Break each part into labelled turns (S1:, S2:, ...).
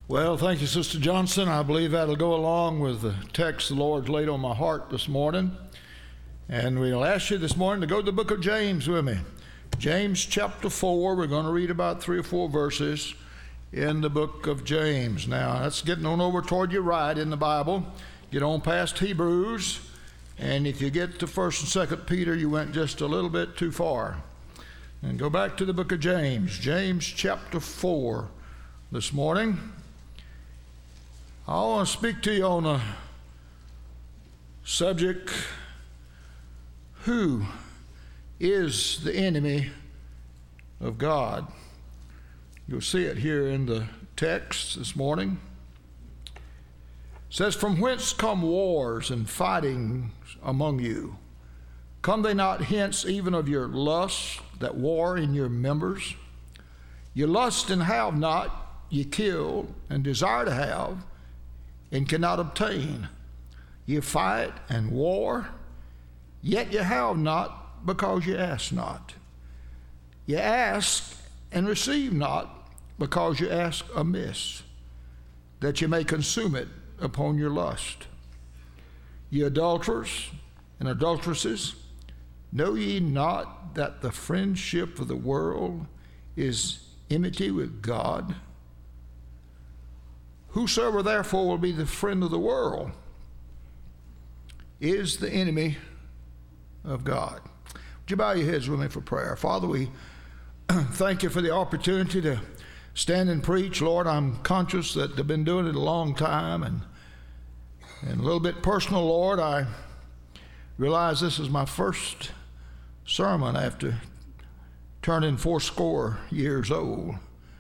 S1: Well, thank you, Sister Johnson. I believe that'll go along with the text the Lord's laid on my heart this morning. And we'll ask you this morning to go to the book of James with me. James chapter 4, we're going to read about 3 or 4 verses in the book of James. Now, that's getting on over toward your right in the Bible. Get on past Hebrews, and if you get to 1st and 2nd Peter, you went just a little bit too far. And go back to the book of James, James chapter 4 this morning. I want to speak to you on a subject: who is the enemy of God? You'll see it here in the text this morning. It says, "From whence come wars and fightings among you? Come they not hence even of your lusts that war in your members? You lust and have not, ye kill and desire to have, and cannot obtain. You fight and war, yet you have not, because you ask not. You ask and receive not, because you ask amiss, that you may consume it upon your lust. Ye adulterers and adulteresses, know ye not that the friendship of the world is enmity with God? Whosoever therefore will be the friend of the world is the enemy of God." Would you bow your heads with me for prayer? Father, we thank you for the opportunity to stand and preach. Lord, I'm conscious that they've been doing it a long time, and a little bit personal, Lord. I realize this is my first sermon after turning 80 years old.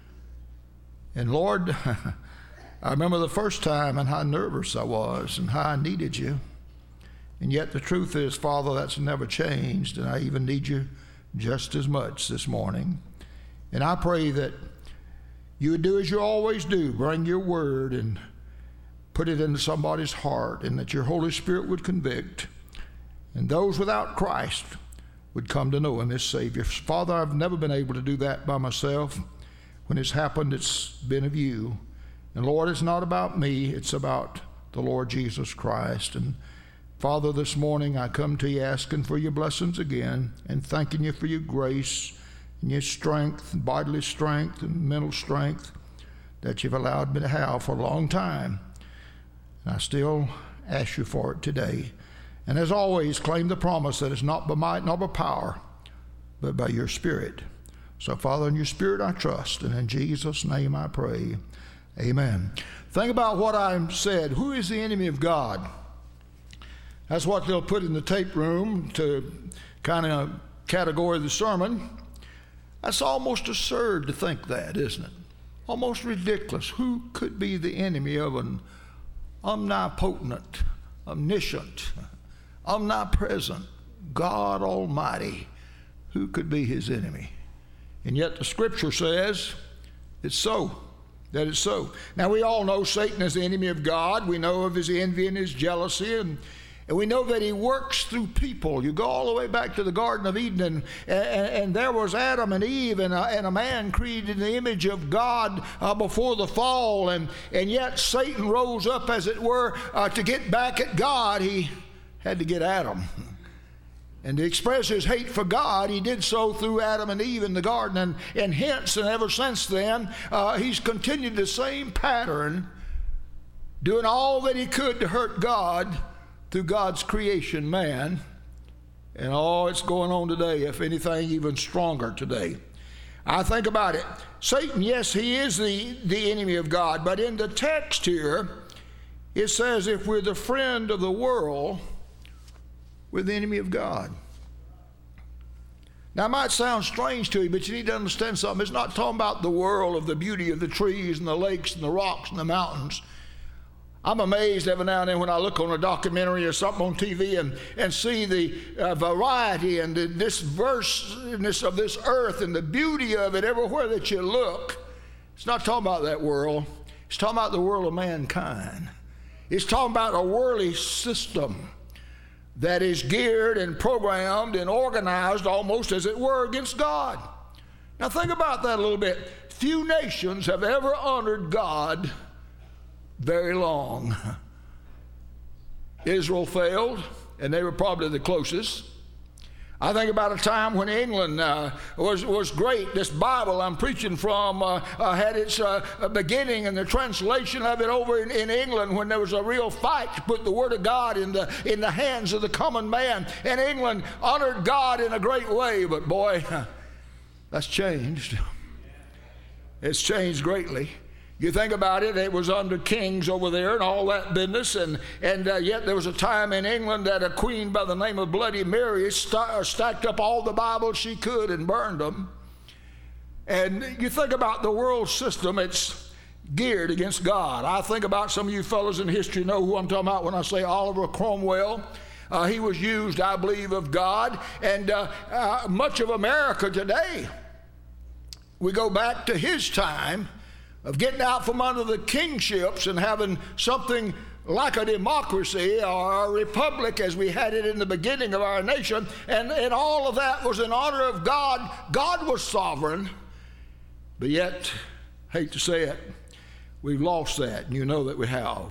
S1: And Lord, I remember the first time and how nervous I was and how I needed you. And yet the truth is, Father, that's never changed, and I even need you just as much this morning. And I pray that you would do as you always do, bring your word and put it into somebody's heart, and that your Holy Spirit would convict, and those without Christ would come to know him as Savior. Father, I've never been able to do that by myself. When it's happened, it's been of you. And Lord, it's not about me, it's about the Lord Jesus Christ. And Father, this morning I come to you asking for your blessings again, and thanking you for your grace and your strength, and bodily strength and mental strength that you've allowed me to have for a long time. And I still ask you for it today. And as always, claim the promise that it's not by might nor by power, but by your Spirit. So Father, in your Spirit I trust, and in Jesus' name I pray. Amen. Think about what I said. Who is the enemy of God? That's what they'll put in the tape room to kind of category the sermon. That's almost absurd to think that, isn't it? Almost ridiculous. Who could be the enemy of an omnipotent, omniscient, omnipresent God Almighty? Who could be his enemy? And yet the Scripture says it's so. That is so. Now, we all know Satan is the enemy of God. We know of his envy and his jealousy, and we know that he works through people. You go all the way back to the Garden of Eden, and there was Adam and Eve, and a man created in the image of God before the fall, and yet Satan rose up, as it were, to get back at God. He had to get Adam. And to express his hate for God, he did so through Adam and Eve in the garden. And hence, and ever since then, he's continued the same pattern, doing all that he could to hurt God through God's creation, man. And it's going on today, if anything, even stronger today. I think about it. Satan, yes, he is the enemy of God. But in the text here, it says if we're the friend of the world, we're the enemy of God. Now, it might sound strange to you, but you need to understand something. It's not talking about the world of the beauty of the trees and the lakes and the rocks and the mountains. I'm amazed every now and then when I look on a documentary or something on TV and see the variety and the diverseness of this earth and the beauty of it everywhere that you look. It's not talking about that world. It's talking about the world of mankind. It's talking about a worldly system that is geared and programmed and organized almost, as it were, against God. Now think about that a little bit. Few nations have ever honored God very long. Israel failed, and they were probably the closest. I think about a time when England was great. This Bible I'm preaching from had its beginning and the translation of it over in England when there was a real fight to put the Word of God in the hands of the common man. And England honored God in a great way, but boy, that's changed. It's changed greatly. You think about it, it was under kings over there and all that business, and yet there was a time in England that a queen by the name of Bloody Mary stacked up all the Bibles she could and burned them. And you think about the world system, it's geared against God. I think about, some of you fellows in history know who I'm talking about when I say Oliver Cromwell. He was used, I believe, of God, and much of America today, we go back to his time of getting out from under the kingships and having something like a democracy or a republic as we had it in the beginning of our nation, and all of that was in honor of God. God was sovereign, but yet, hate to say it, we've lost that, and you know that we have.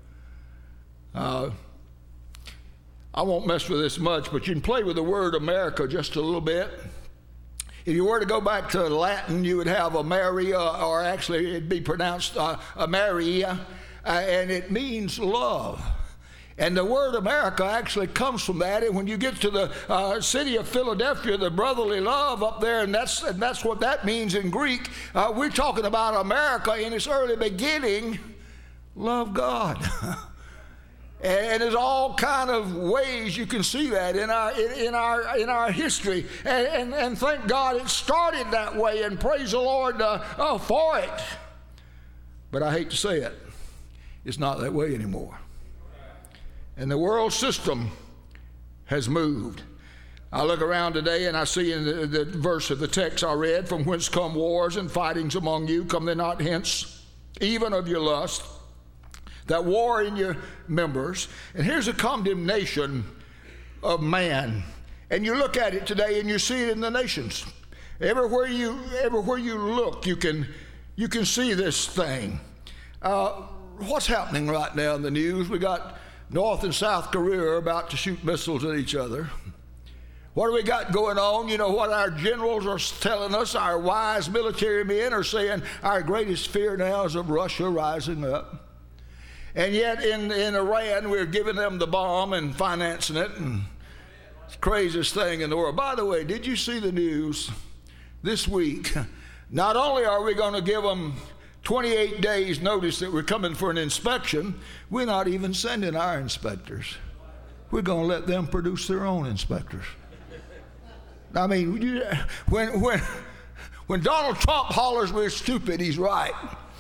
S1: I won't mess with this much, but you can play with the word America just a little bit. If you were to go back to Latin, you would have Ameria, or actually it'd be pronounced Ameria, and it means love. And the word America actually comes from that. And when you get to the city of Philadelphia, the brotherly love up there, and that's what that means in Greek. We're talking about America in its early beginning, love God. And there's all kind of ways you can see that in our history, and thank God it started that way, and praise the Lord for it. But I hate to say it, it's not that way anymore. And the world system has moved. I look around today and I see in the verse of the text I read, from whence come wars and fightings among you, come they not hence, even of your lust, that war in your members. And here's a condemnation of man. And you look at it today and you see it in the nations. Everywhere you look, you can see this thing. What's happening right now in the news? We got North and South Korea about to shoot missiles at each other. What do we got going on? You know what our generals are telling us, our wise military men are saying our greatest fear now is of Russia rising up. And yet in Iran, we're giving them the bomb and financing it, and it's the craziest thing in the world. By the way, did you see the news this week? Not only are we going to give them 28 days notice that we're coming for an inspection, we're not even sending our inspectors. We're going to let them produce their own inspectors. I mean, when Donald Trump hollers we're stupid, he's right.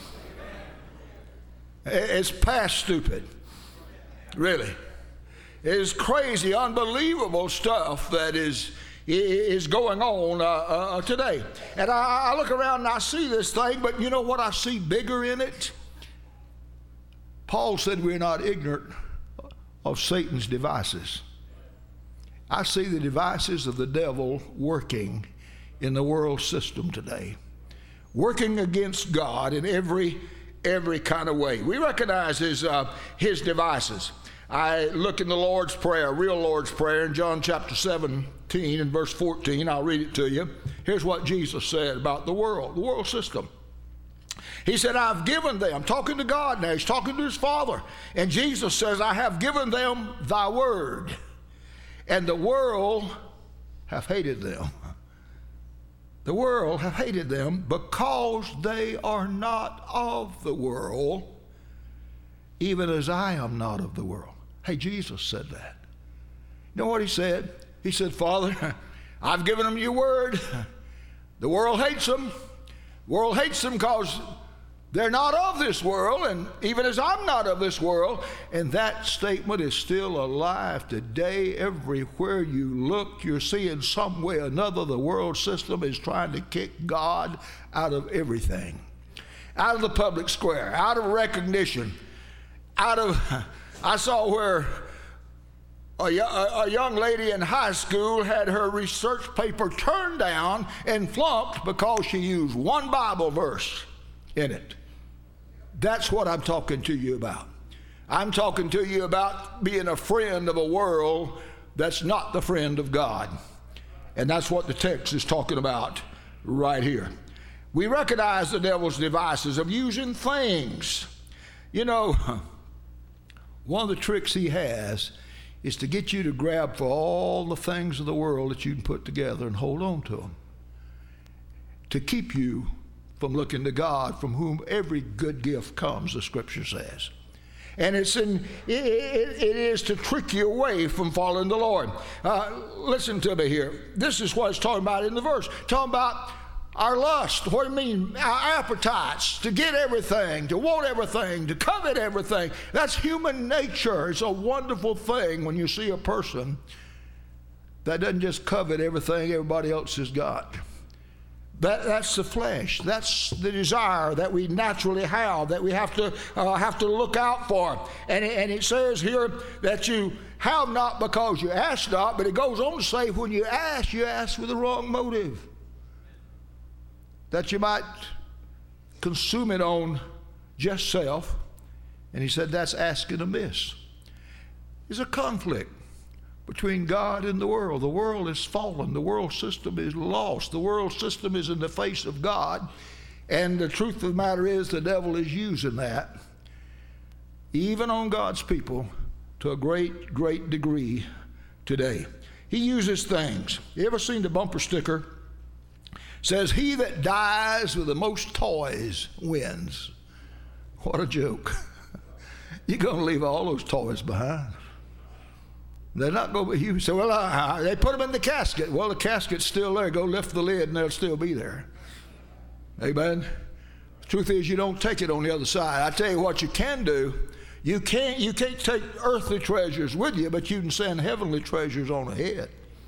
S1: It's past stupid, really. It is crazy, unbelievable stuff that is going on today. And I look around and I see this thing, but you know what I see bigger in it? Paul said we're not ignorant of Satan's devices. I see the devices of the devil working in the world system today, working against God in every kind of way. We recognize his devices. I look in the Lord's Prayer, real Lord's Prayer, in John chapter 17 and verse 14. I'll read it to you. Here's what Jesus said about the world system. He said, I've given them, talking to God now, he's talking to his Father. And Jesus says, I have given them thy word, and the world hath hated them. The world hath hated them because they are not of the world, even as I am not of the world. Hey, Jesus said that. You know what he said? He said, Father, I've given them your word. The world hates them. The world hates them because they're not of this world, and even as I'm not of this world. And that statement is still alive today. Everywhere you look, you're seeing some way or another the world system is trying to kick God out of everything, out of the public square, out of recognition, I saw where a young lady in high school had her research paper turned down and flunked because she used one Bible verse in it. That's what I'm talking to you about. I'm talking to you about being a friend of a world that's not the friend of God. And that's what the text is talking about right here. We recognize the devil's devices of using things. You know, one of the tricks he has is to get you to grab for all the things of the world that you can put together and hold on to them, to keep you from looking to God, from whom every good gift comes, the Scripture says. And it is to trick you away from following the Lord. Listen to me here. This is what it's talking about in the verse. Talking about our lust. What do you mean? Our appetites, to get everything, to want everything, to covet everything. That's human nature. It's a wonderful thing when you see a person that doesn't just covet everything everybody else has got. That's the flesh. That's the desire that we naturally have, that we have to look out for. And it says here that you have not because you ask not, but it goes on to say when you ask with the wrong motive, that you might consume it on just self. And he said that's asking amiss. There's a conflict between God and the world. The world is fallen. The world system is lost. The world system is in the face of God. And the truth of the matter is the devil is using that, even on God's people, to a great, great degree today. He uses things. You ever seen the bumper sticker? Says, he that dies with the most toys wins. What a joke. You're going to leave all those toys behind. They're not going to be, you say, well, they put them in the casket. Well, the casket's still there. Go lift the lid and they'll still be there. Amen. The truth is you don't take it on the other side. I tell you what you can do. You can't take earthly treasures with you, but you can send heavenly treasures on ahead.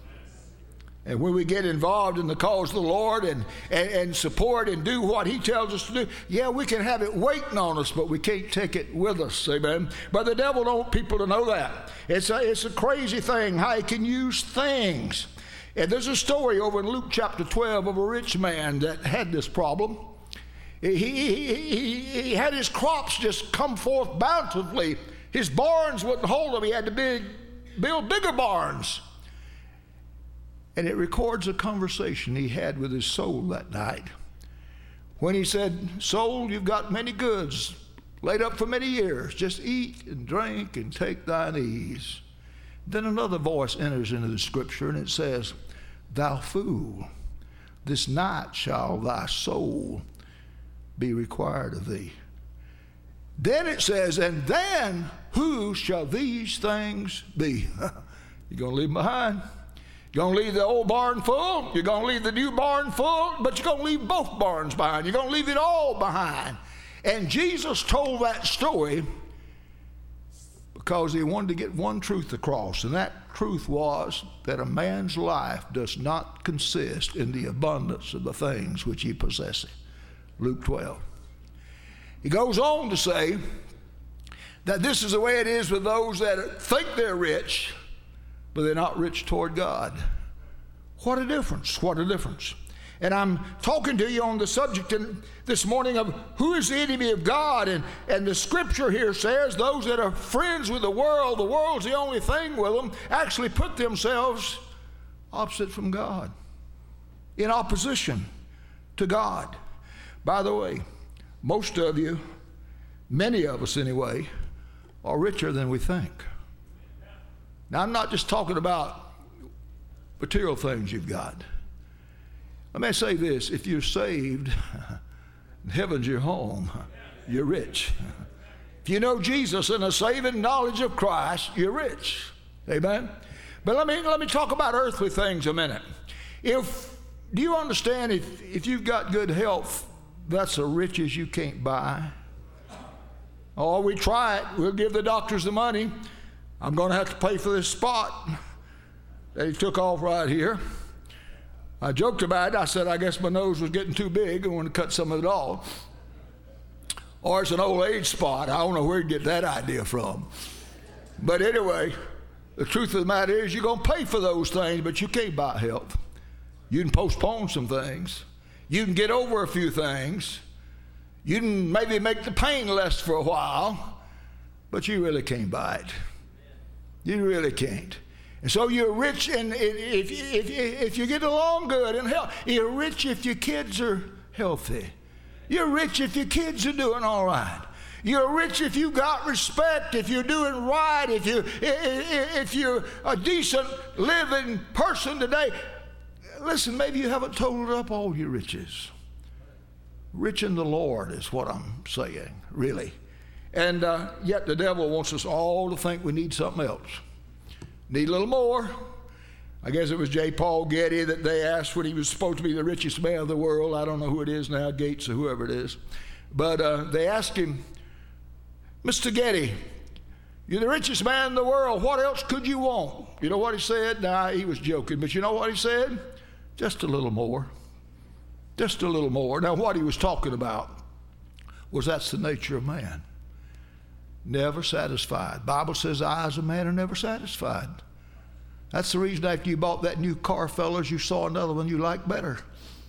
S1: And when we get involved in the cause of the Lord and support and do what he tells us to do, yeah, we can have it waiting on us, but we can't take it with us, amen? But the devil don't want people to know that. It's a crazy thing how he can use things. And there's a story over in Luke chapter 12 of a rich man that had this problem. He had his crops just come forth bountifully. His barns wouldn't hold them. He had to build bigger barns. And it records a conversation he had with his soul that night when he said, soul, you've got many goods laid up for many years. Just eat and drink and take thine ease. Then another voice enters into the scripture and it says, thou fool, this night shall thy soul be required of thee. Then it says, and then who shall these things be? You're going to leave them behind. You're going to leave the old barn full, you're going to leave the new barn full, but you're going to leave both barns behind. You're going to leave it all behind. And Jesus told that story because he wanted to get one truth across, and that truth was that a man's life does not consist in the abundance of the things which he possesses. Luke 12. He goes on to say that this is the way it is with those that think they're rich, but they're not rich toward God. What a difference, what a difference. And I'm talking to you on the subject this morning of who is the enemy of God. And the scripture here says those that are friends with the world's the only thing with them, actually put themselves opposite from God, in opposition to God. By the way, most of you, many of us anyway, are richer than we think. Now, I'm not just talking about material things you've got. Let me say this. If you're saved, heaven's your home, you're rich. If you know Jesus and a saving knowledge of Christ, you're rich. Amen? But let me talk about earthly things a minute. Do you understand if you've got good health, that's the riches you can't buy? Oh, we try it. We'll give the doctors the money. I'm going to have to pay for this spot that he took off right here. I joked about it. I said, I guess my nose was getting too big. I want to cut some of it off. Or it's an old age spot. I don't know where to get that idea from. But anyway, the truth of the matter is you're going to pay for those things, but you can't buy health. You can postpone some things. You can get over a few things. You can maybe make the pain less for a while, but you really can't buy it. You really can't. And so you're rich, and if you get along good and healthy. You're rich if your kids are healthy. You're rich if your kids are doing all right. You're rich if you got respect, if you're doing right, if you're a decent living person today. Listen, maybe you haven't totaled up all your riches. Rich in the Lord is what I'm saying, really. And yet the devil wants us all to think we need something else. Need a little more. I guess it was J. Paul Getty that they asked when he was supposed to be the richest man of the world. I don't know who it is now, Gates or whoever it is. But they asked him, Mr. Getty, you're the richest man in the world. What else could you want? You know what he said? Nah, he was joking. But you know what he said? Just a little more. Just a little more. Now, what he was talking about was that's the nature of man. Never satisfied. Bible says eyes of man are never satisfied. That's the reason after you bought that new car, fellas, you saw another one you liked better.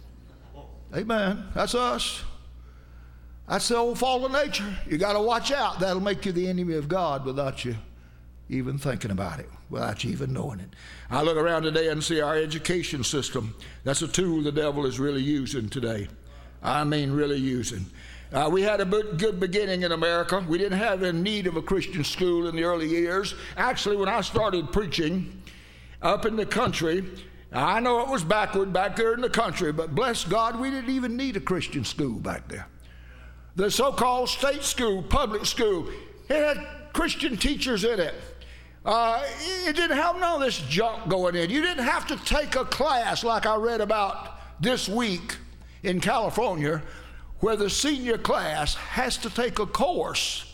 S1: Amen. That's us. That's the old fallen nature. You got to watch out. That'll make you the enemy of God without you even thinking about it, without you even knowing it. I look around today and see our education system. That's a tool the devil is really using today. I mean really using. We had a good beginning in America. We didn't have a need of a Christian school in the early years. Actually, when I started preaching up in the country, I know it was backward back there in the country, but bless God, we didn't even need a Christian school back there. The so-called state school, public school, it had Christian teachers in it. It didn't have none of this junk going in. You didn't have to take a class like I read about this week in California, where the senior class has to take a course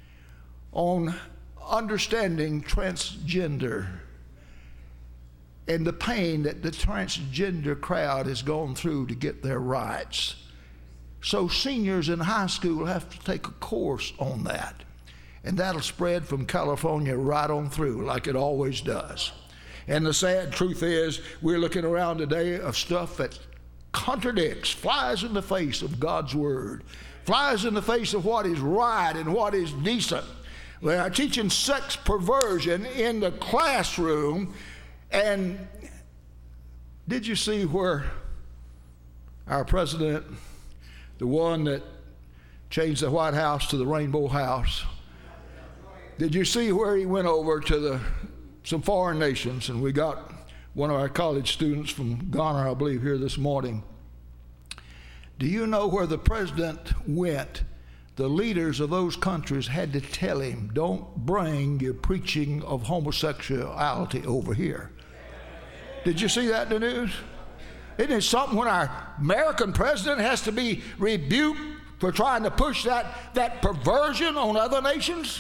S1: on understanding transgender and the pain that the transgender crowd has gone through to get their rights. So seniors in high school have to take a course on that. And that'll spread from California right on through like it always does. And the sad truth is we're looking around today of stuff that contradicts, flies in the face of God's word, flies in the face of what is right and what is decent. They are teaching sex perversion in the classroom. And did you see where our president, the one that changed the White House to the Rainbow House, did you see where he went over to some foreign nations? And we got one of our college students from Ghana, I believe, here this morning. Do you know where the president went? The leaders of those countries had to tell him, don't bring your preaching of homosexuality over here. Did you see that in the news? Isn't it something when our American president has to be rebuked for trying to push that perversion on other nations?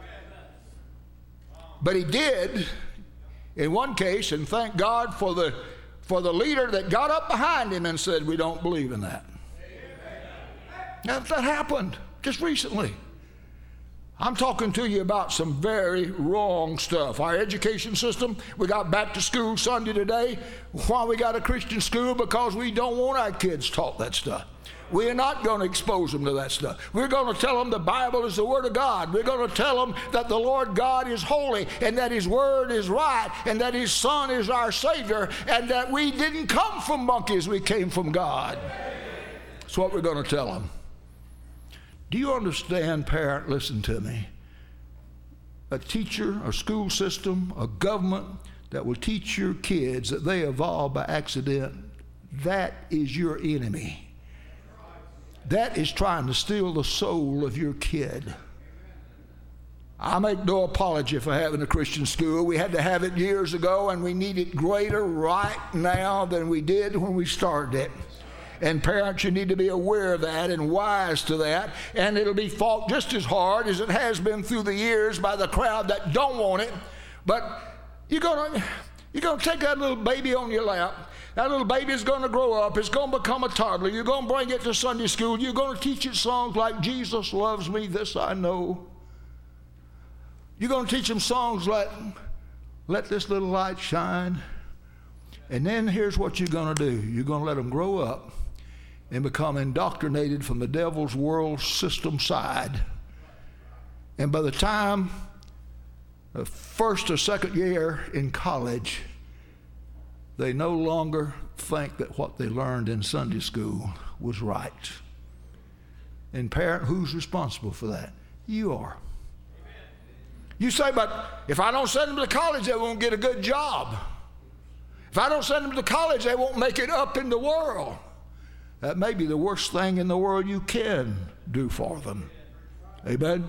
S1: But he did in one case, and thank God for the leader that got up behind him and said, we don't believe in that. That happened just recently. I'm talking to you about some very wrong stuff. Our education system, we got back to school Sunday today. Why we got a Christian school? Because we don't want our kids taught that stuff. We're not going to expose them to that stuff. We're going to tell them the Bible is the Word of God. We're going to tell them that the Lord God is holy and that His Word is right and that His Son is our Savior and that we didn't come from monkeys, we came from God. That's what we're going to tell them. Do you understand, parent, listen to me? A teacher, a school system, a government that will teach your kids that they evolved by accident, that is your enemy. That is trying to steal the soul of your kid. I make no apology for having a Christian school. We had to have it years ago, and we need it greater right now than we did when we started it. And parents, you need to be aware of that and wise to that. And it'll be fought just as hard as it has been through the years by the crowd that don't want it. But you're gonna take that little baby on your lap. That little baby is going to grow up. It's going to become a toddler. You're going to bring it to Sunday school. You're going to teach it songs like Jesus loves me, this I know. You're going to teach them songs like Let This Little Light Shine. And then here's what you're going to do. You're going to let them grow up. and become indoctrinated from the devil's world system side. And by the time the first or second year in college, they no longer think that what they learned in Sunday school was right. And parent, who's responsible for that? You are. You say, but if I don't send them to college, they won't get a good job. If I don't send them to college, they won't make it up in the world. That may be the worst thing in the world you can do for them. Amen?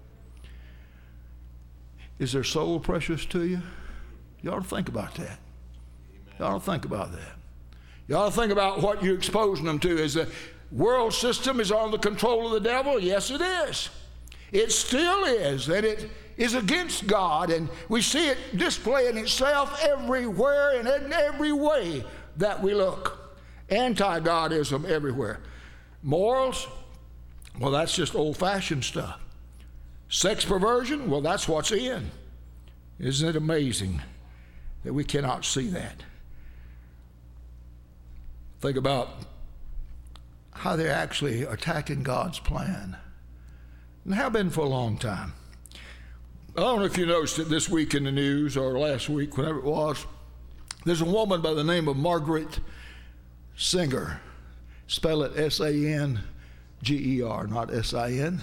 S1: Is their soul precious to you? You ought to think about that. You ought to think about that. You ought to think about what you're exposing them to. Is the world system is under the control of the devil? Yes, it is. It still is, and it is against God, and we see it displaying itself everywhere and in every way that we look. Anti-Godism everywhere. Morals, well, that's just old-fashioned stuff. Sex perversion, well, that's what's in. Isn't it amazing that we cannot see that? Think about how they're actually attacking God's plan, and have been for a long time. I don't know if you noticed it this week in the news or last week, whenever it was. There's a woman by the name of Margaret Sanger. Spell it Sanger, not S-I-N.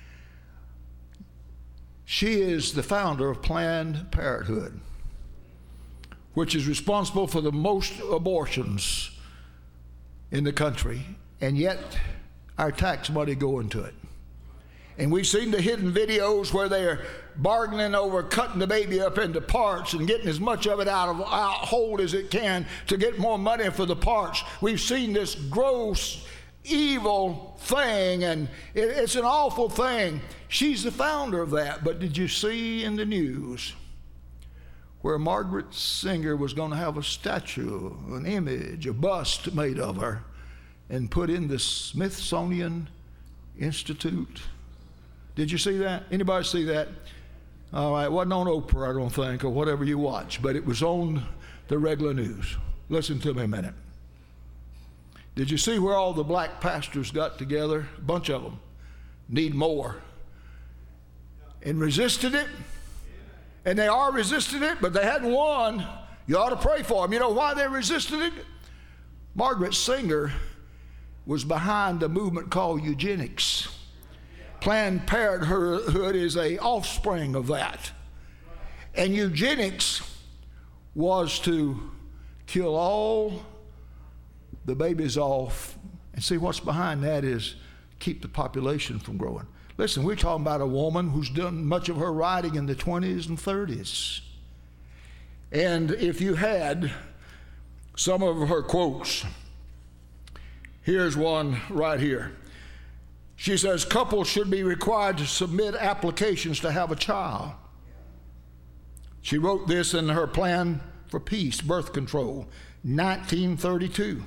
S1: She is the founder of Planned Parenthood, which is responsible for the most abortions in the country, and yet our tax money go into it. And we've seen the hidden videos where they're bargaining over cutting the baby up into parts and getting as much of it out whole as it can to get more money for the parts. We've seen this gross, evil thing, and it's an awful thing. She's the founder of that. But did you see in the news where Margaret Sanger was going to have a statue, an image, a bust made of her and put in the Smithsonian Institute? Did you see that? Anybody see that? All right, it wasn't on Oprah, I don't think, or whatever you watch, but it was on the regular news. Listen to me a minute. Did you see where all the black pastors got together? A bunch of them. Need more. And resisted it? And they are resisting it, but they hadn't won. You ought to pray for them. You know why they resisted it? Margaret Sanger was behind a movement called eugenics. Planned Parenthood is an offspring of that. And eugenics was to kill all the babies off. And see, what's behind that is keep the population from growing. Listen, we're talking about a woman who's done much of her writing in the 20s and 30s. And if you had some of her quotes, here's one right here. She says, couples should be required to submit applications to have a child. She wrote this in her Plan for Peace, Birth Control, 1932.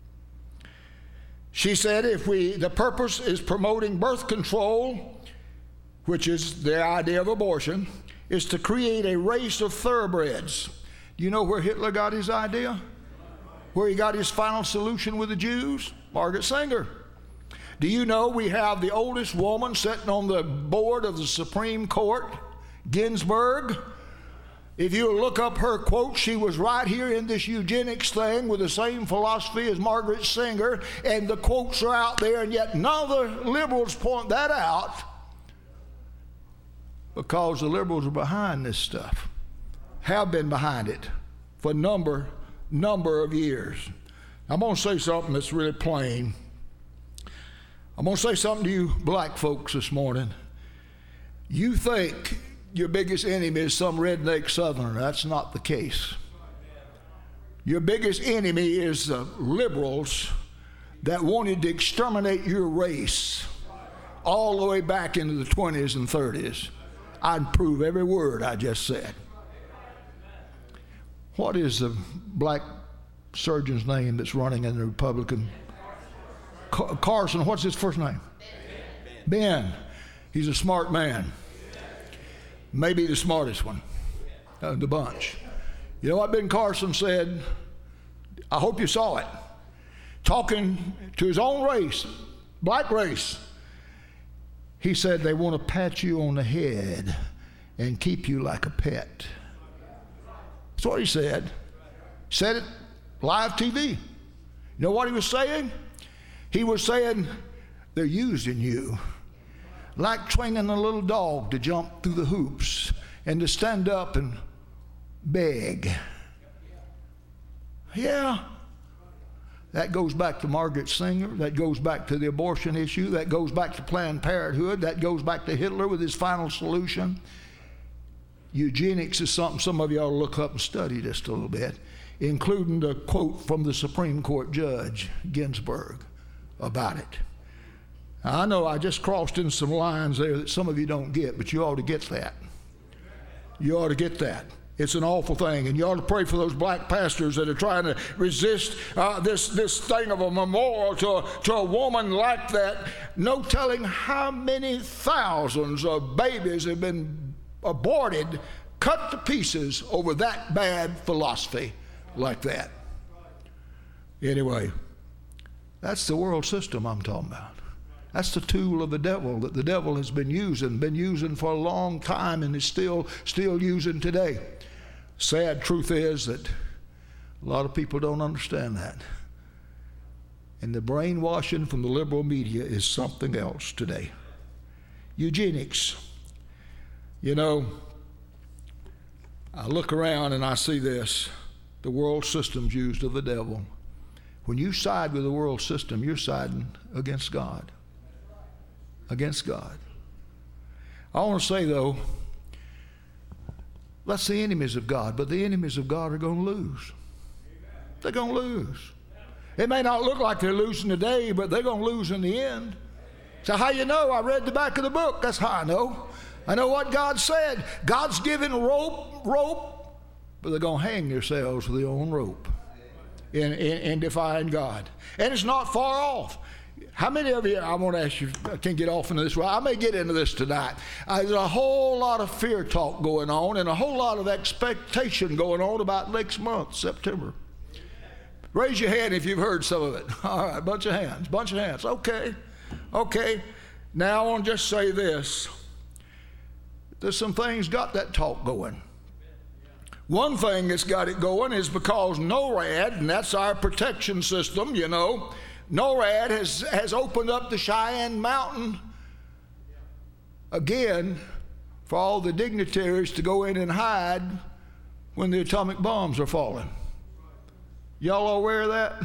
S1: She said, the purpose is promoting birth control, which is the idea of abortion, is to create a race of thoroughbreds. Do you know where Hitler got his idea? Where he got his final solution with the Jews? Margaret Sanger. Do you know we have the oldest woman sitting on the board of the Supreme Court, Ginsburg? If you look up her quote, she was right here in this eugenics thing with the same philosophy as Margaret Sanger, and the quotes are out there, and yet none of the liberals point that out because the liberals are behind this stuff, have been behind it for a number of years. I'm going to say something that's really plain. I'm going to say something to you black folks this morning. You think your biggest enemy is some redneck southerner. That's not the case. Your biggest enemy is the liberals that wanted to exterminate your race all the way back into the 20s and 30s. I'd prove every word I just said. What is the black surgeon's name that's running in the Republican? Carson, what's his first name? Ben. He's a smart man. Maybe the smartest one of the bunch. You know what Ben Carson said? I hope you saw it. talking to his own race, black race. He said they want to pat you on the head and keep you like a pet. That's what he said. Said it live TV. You know what he was saying? He was saying they're using you like training a little dog to jump through the hoops and to stand up and beg. Yeah. That goes back to Margaret Sanger. That goes back to the abortion issue. That goes back to Planned Parenthood. That goes back to Hitler with his final solution. Eugenics is something some of you ought to look up and study just a little bit, including the quote from the Supreme Court Judge Ginsburg about it. I know I just crossed in some lines there that some of you don't get, but you ought to get that. You ought to get that. It's an awful thing, and you ought to pray for those black pastors that are trying to resist this thing of a memorial to a woman like that. No telling how many thousands of babies have been aborted, cut to pieces over that bad philosophy like that. Anyway, that's the world system I'm talking about. That's the tool of the devil that the devil has been using for a long time, and is still using today. Sad truth is that a lot of people don't understand that. And the brainwashing from the liberal media is something else today. Eugenics. You know, I look around and I see this. The world system's used of the devil. When you side with the world system, you're siding against God. Against God. I want to say, though, that's the enemies of God, but the enemies of God are going to lose. They're going to lose. It may not look like they're losing today, but they're going to lose in the end. So how you know? I read the back of the book. That's how I know. I know what God said. God's giving rope, but they're going to hang themselves with their own rope in defying God. And it's not far off. How many of you, I want to ask you, I can't get off into this, I may get into this tonight. There's a whole lot of fear talk going on and a whole lot of expectation going on about next month, September. Raise your hand if you've heard some of it. All right, bunch of hands. Okay. Now I want to just say this. There's some things got that talk going. One thing that's got it going is because NORAD, and that's our protection system, you know, NORAD has opened up the Cheyenne Mountain again for all the dignitaries to go in and hide when the atomic bombs are falling. Y'all aware of that?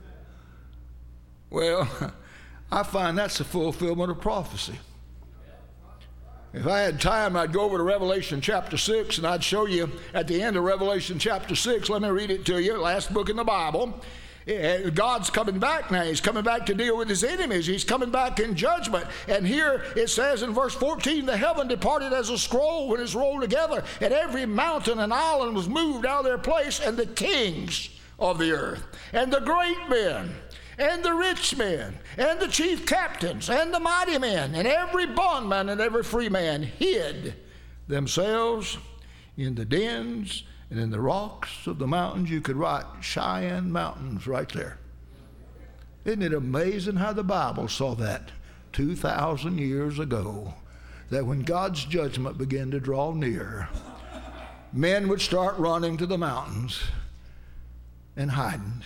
S1: Well, I find that's a fulfillment of prophecy. If I had time, I'd go over to Revelation chapter 6, and I'd show you at the end of Revelation chapter 6. Let me read it to you, last book in the Bible. God's coming back now. He's coming back to deal with his enemies. He's coming back in judgment. And here it says in verse 14, the heaven departed as a scroll when it's rolled together, and every mountain and island was moved out of their place, and the kings of the earth, and the great men, and the rich men, and the chief captains, and the mighty men, and every bondman and every free man hid themselves in the dens and in the rocks of the mountains. You could write Cheyenne Mountains right there. Isn't it amazing how the Bible saw that 2,000 years ago, that when God's judgment began to draw near, men would start running to the mountains and hiding.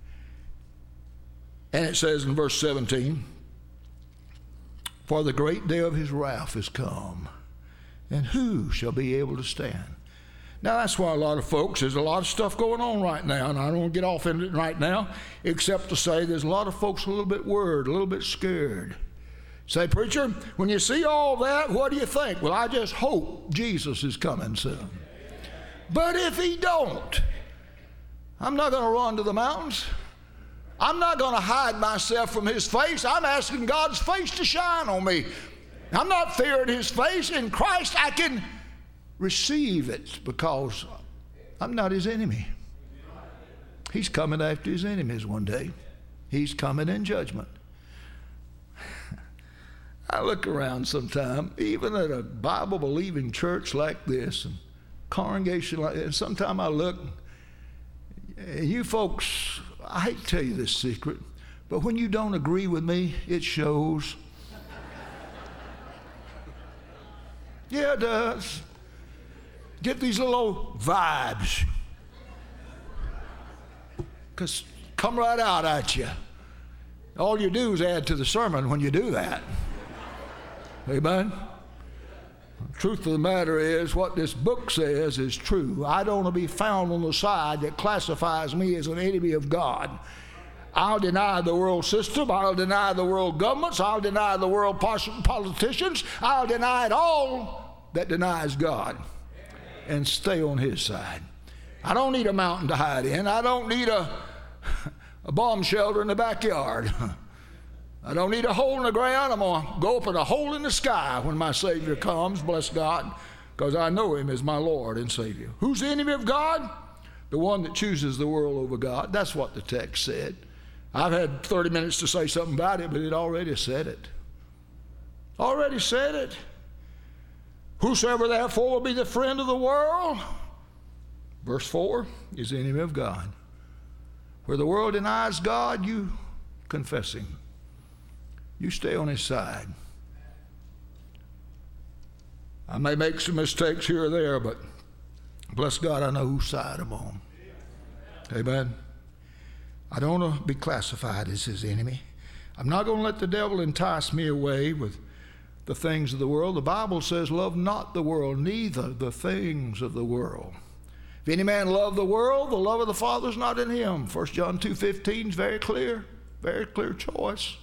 S1: And it says in verse 17, for the great day of his wrath is come, and who shall be able to stand? Now, that's why a lot of folks, there's a lot of stuff going on right now, and I don't want to get off into it right now, except to say there's a lot of folks a little bit worried, a little bit scared. Say, preacher, when you see all that, what do you think? Well, I just hope Jesus is coming soon. But if he don't, I'm not going to run to the mountains. I'm not going to hide myself from his face. I'm asking God's face to shine on me. I'm not fearing his face. In Christ, I can receive it because I'm not his enemy. He's coming after his enemies one day. He's coming in judgment. I look around sometime, even at a Bible-believing church like this, and congregation like this, and sometime I look, and you folks, I hate to tell you this secret, But when you don't agree with me, it shows. Yeah, it does. Get these little old vibes. Because come right out at you. All you do is add to the sermon when you do that. Amen? The truth of the matter is, what this book says is true. I don't want to be found on the side that classifies me as an enemy of God. I'll deny the world system. I'll deny the world governments. I'll deny the world politicians. I'll deny it all that denies God and stay on his side. I don't need a mountain to hide in. I don't need a bomb shelter in the backyard. I don't need a hole in the ground. I'm going to go up in a hole in the sky when my Savior comes, bless God, because I know him as my Lord and Savior. Who's the enemy of God? The one that chooses the world over God. That's what the text said. I've had 30 minutes to say something about it, but it already said it. Already said it. Whosoever therefore will be the friend of the world, verse 4, is the enemy of God. Where the world denies God, you confess him. You stay on his side. I may make some mistakes here or there, but bless God, I know whose side I'm on. Amen. I don't want to be classified as his enemy. I'm not going to let the devil entice me away with the things of the world. The Bible says, love not the world, neither the things of the world. If any man love the world, the love of the Father is not in him. 1 John 2:15 is very clear choice.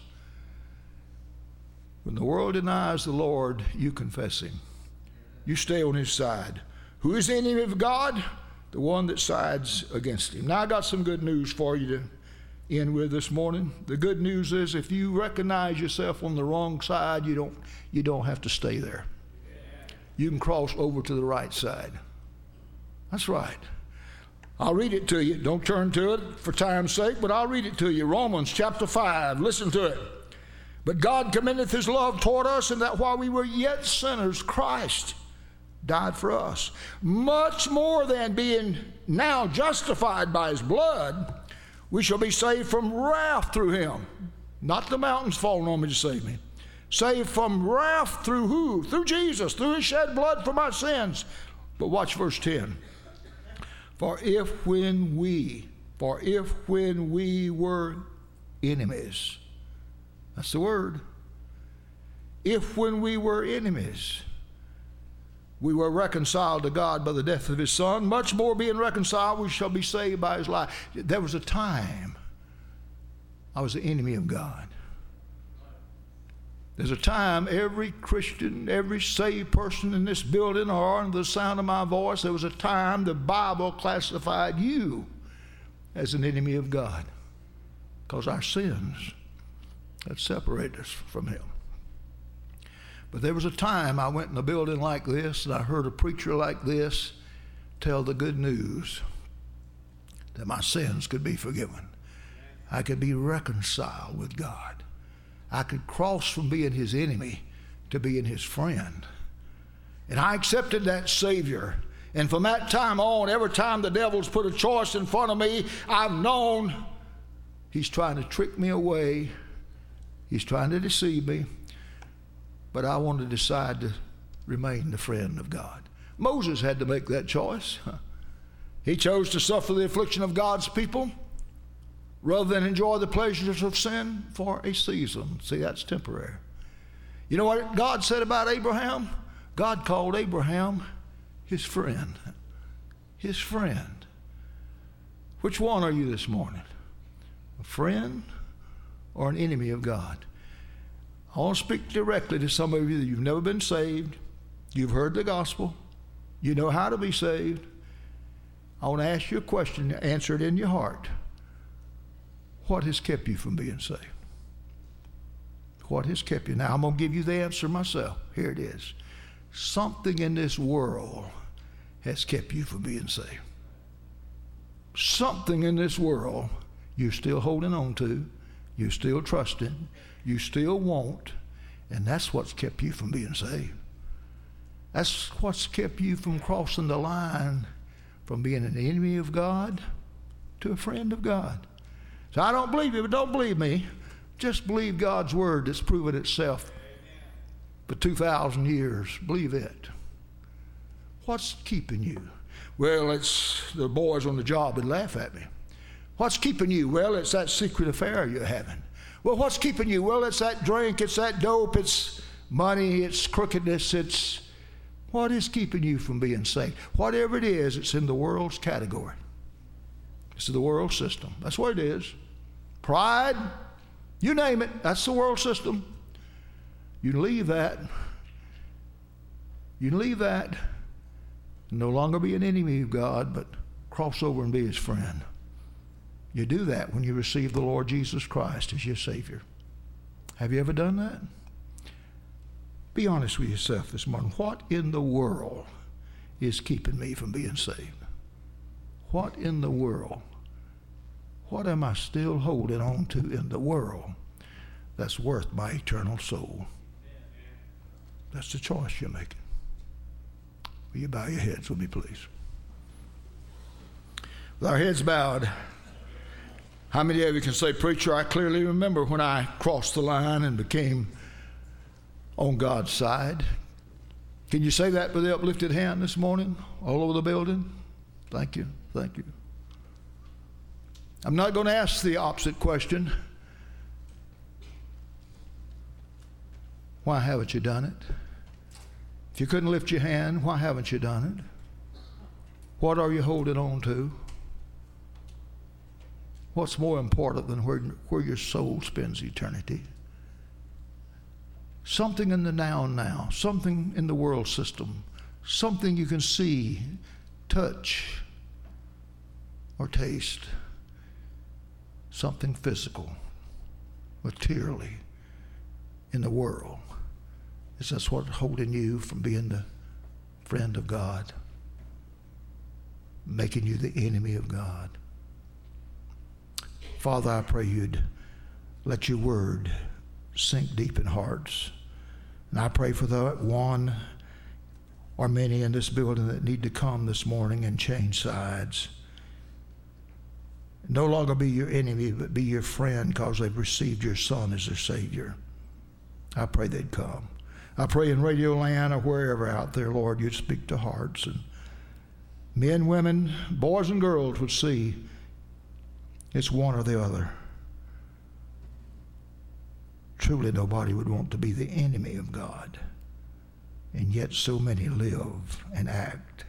S1: When the world denies the Lord, you confess him. You stay on his side. Who is the enemy of God? The one that sides against him. Now I got some good news for you to end with this morning. The good news is, if you recognize yourself on the wrong side, you don't have to stay there. You can cross over to the right side. That's right. I'll read it to you. Don't turn to it for time's sake, but I'll read it to you. Romans chapter 5. Listen to it. But God commendeth his love toward us, in that while we were yet sinners, Christ died for us. Much more than being now justified by his blood, we shall be saved from wrath through him. Not the mountains falling on me to save me. Saved from wrath through who? Through Jesus, through his shed blood for my sins. But watch verse 10. For if when we were enemies, that's the word. If when we were enemies, we were reconciled to God by the death of his Son, much more being reconciled, we shall be saved by his life. There was a time I was the enemy of God. There's a time every Christian, every saved person in this building or under the sound of my voice, there was a time the Bible classified you as an enemy of God, because our sins had separated us from him. But there was a time I went in a building like this and I heard a preacher like this tell the good news that my sins could be forgiven. I could be reconciled with God. I could cross from being his enemy to being his friend. And I accepted that Savior. And from that time on, every time the devil's put a choice in front of me, I've known he's trying to trick me away. He's trying to deceive me. But I want to decide to remain the friend of God. Moses had to make that choice. He chose to suffer the affliction of God's people rather than enjoy the pleasures of sin for a season. See, that's temporary. You know what God said about Abraham? God called Abraham his friend. His friend. Which one are you this morning? A friend or an enemy of God? I want to speak directly to some of you that you've never been saved. You've heard the gospel. You know how to be saved. I want to ask you a question. Answer it in your heart. What has kept you from being saved? What has kept you? Now, I'm going to give you the answer myself. Here it is. Something in this world has kept you from being saved. Something in this world you're still holding on to, you're still trusting, you still want, and that's what's kept you from being saved. That's what's kept you from crossing the line from being an enemy of God to a friend of God. So I don't believe you, but don't believe me. Just believe God's word that's proven itself for 2,000 years. Believe it. What's keeping you? Well, it's the boys on the job that laugh at me. What's keeping you? Well, it's that secret affair you're having. Well, what's keeping you? Well, it's that drink, it's that dope, it's money, it's crookedness, it's... What is keeping you from being saved? Whatever it is, it's in the world's category. It's the world system. That's what it is. Pride, you name it, that's the world system. You can leave that. You can leave that. No longer be an enemy of God, but cross over and be his friend. You do that when you receive the Lord Jesus Christ as your Savior. Have you ever done that? Be honest with yourself this morning. What in the world is keeping me from being saved? What in the world? What am I still holding on to in the world that's worth my eternal soul? That's the choice you're making. Will you bow your heads with me, please? With our heads bowed, how many of you can say, preacher, I clearly remember when I crossed the line and became on God's side? Can you say that with the uplifted hand this morning all over the building? Thank you. Thank you. I'm not going to ask the opposite question. Why haven't you done it? If you couldn't lift your hand, why haven't you done it? What are you holding on to? What's more important than where your soul spends eternity? Something in the now and now, something in the world system, something you can see, touch, or taste, something physical, materially in the world. Is that what's holding you from being the friend of God, making you the enemy of God? Father, I pray you'd let your word sink deep in hearts. And I pray for the one or many in this building that need to come this morning and change sides. No longer be your enemy, but be your friend because they've received your Son as their Savior. I pray they'd come. I pray in Radio Land or wherever out there, Lord, you'd speak to hearts, and men, women, boys and girls would see it's one or the other. Truly nobody would want to be the enemy of God, and yet so many live and act